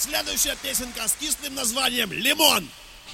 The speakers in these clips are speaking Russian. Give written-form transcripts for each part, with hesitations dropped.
следующая песенка с кислым названием «Лимон».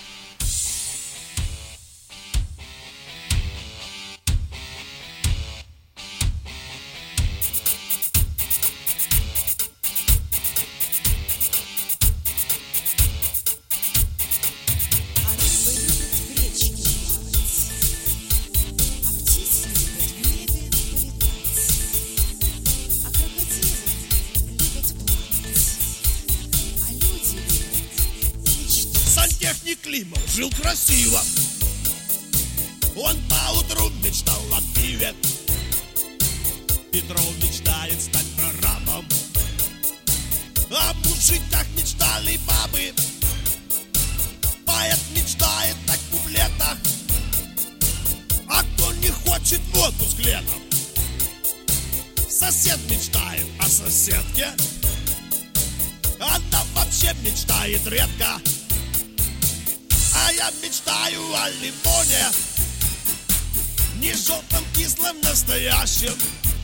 Сантехник Климов жил красиво. Он поутру мечтал о пиве. Петров мечтает стать прорабом. О мужиках мечтали бабы. Поэт мечтает о куплетах. А кто не хочет в отпуск летом? Сосед мечтает о соседке. Она вообще мечтает редко. А я мечтаю о лимоне, не желтом, кислом, настоящем.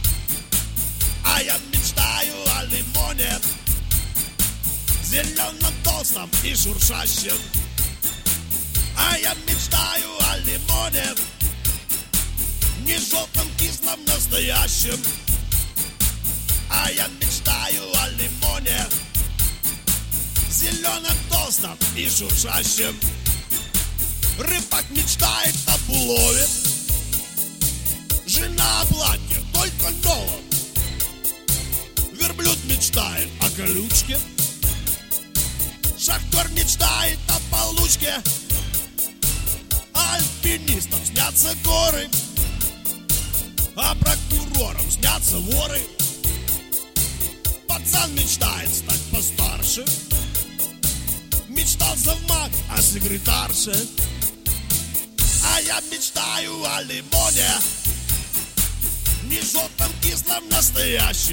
А я мечтаю о лимоне, зеленом, толстом и шуршащем. А я мечтаю о лимоне, не желтом, кислом, настоящем. А я мечтаю о лимоне, зеленом, толстом и шуршащем. Рыбак мечтает об улове, жена о платье, только новом. Верблюд мечтает о колючке, шахтер мечтает о получке. Альпинистам снятся горы, а прокурорам снятся воры. Пацан мечтает стать постарше, мечтал завмак о секретарше. А я мечтаю о лимоне, не желтом, кислом, настоящем.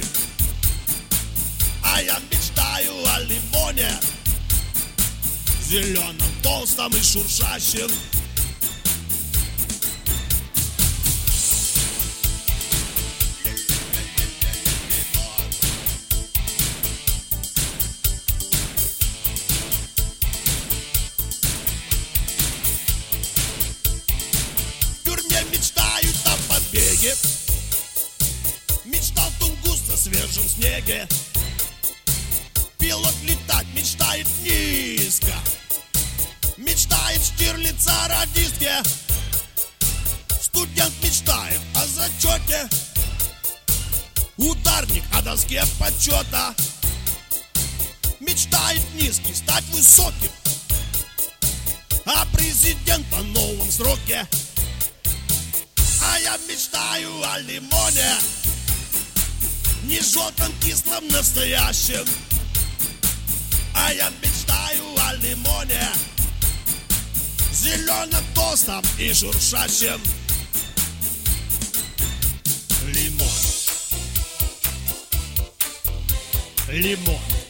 А я мечтаю о лимоне, зеленом, толстом и шуршащем. Мечтают о побеге, мечтал тунгус на свежем снеге. Пилот летать мечтает низко, мечтает Штирлиц о радистке. Студент мечтает о зачете, ударник о доске почета. Мечтает низкий стать высоким, а президент о новом сроке. А я мечтаю о лимоне, не желтом, кислом, настоящем. А я мечтаю о лимоне, зеленом, толстом и шуршащем. Лимон, лимон.